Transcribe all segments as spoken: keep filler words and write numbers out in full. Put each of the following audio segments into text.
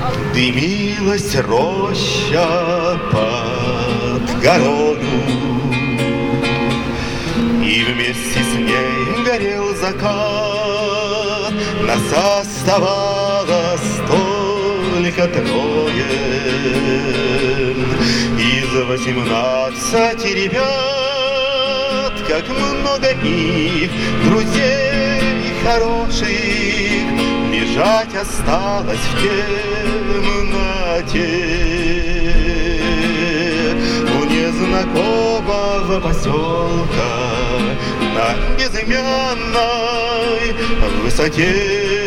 Дымилась роща под горою, и вместе с ней горел закат. Нас оставалось только трое из восемнадцати ребят. Как много их, друзей хороших, бежать осталось в темноте. У незнакомого поселка на безымянной высоте.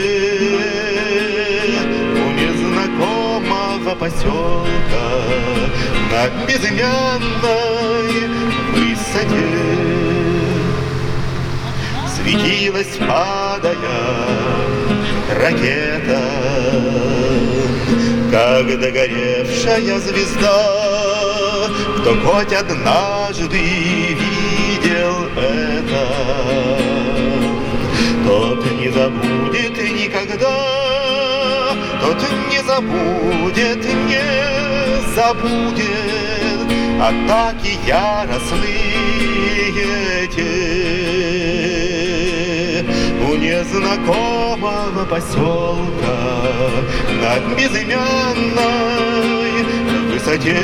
У незнакомого поселка на безымянной высоте светилась, падая, ракета, как догоревшая звезда. Кто хоть однажды видел это, тот не забудет никогда, тот не забудет, не забудет атаки яростные те. У незнакомого поселка на безымянной высоте.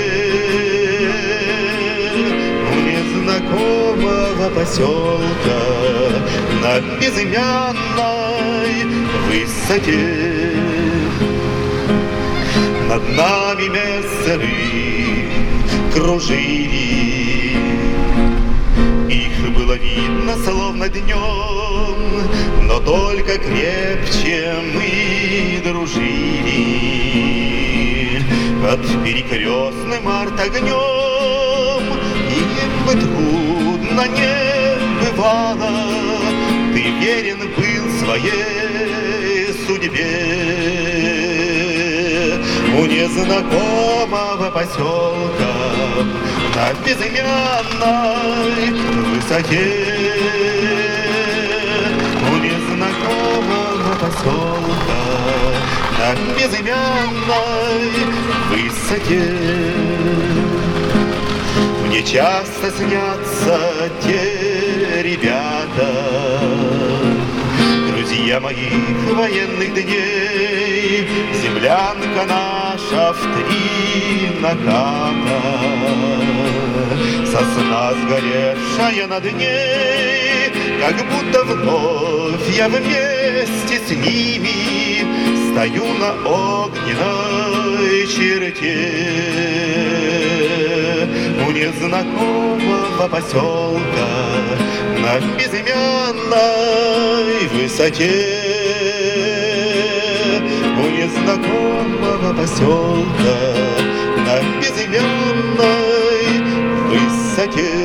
У незнакомого поселка на безымянной высоте. Над нами мессеры кружили, их было видно словно днем, но только крепче мы дружили. Под перекрестным артогнем им бы трудно не бывало, ты верен был своей судьбе. У незнакомого поселка на безымянной высоте. У незнакомого поселка на безымянной высоте. Мне часто снятся те ребята, друзья моих военных дней. Землянка наша в три наката, сосна сгоревшая над ней, как будто вновь я вместе с ними стою на огненной черте. У незнакомого поселка на безымянной высоте. У незнакомого поселка на безымянной высоте.